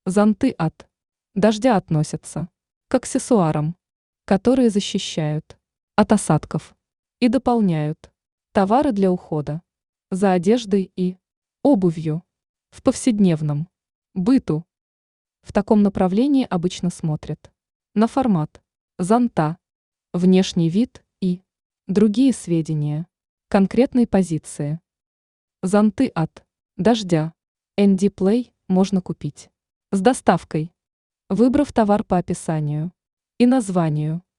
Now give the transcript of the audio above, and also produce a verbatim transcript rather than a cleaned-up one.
Зонты от дождя относятся к аксессуарам, которые защищают от осадков и дополняют товары для ухода за одеждой и обувью в повседневном быту. В таком направлении обычно смотрят на формат зонта, внешний вид и другие сведения конкретной позиции. Зонты от дождя эн ди Play можно купить с доставкой, выбрав товар по описанию и названию.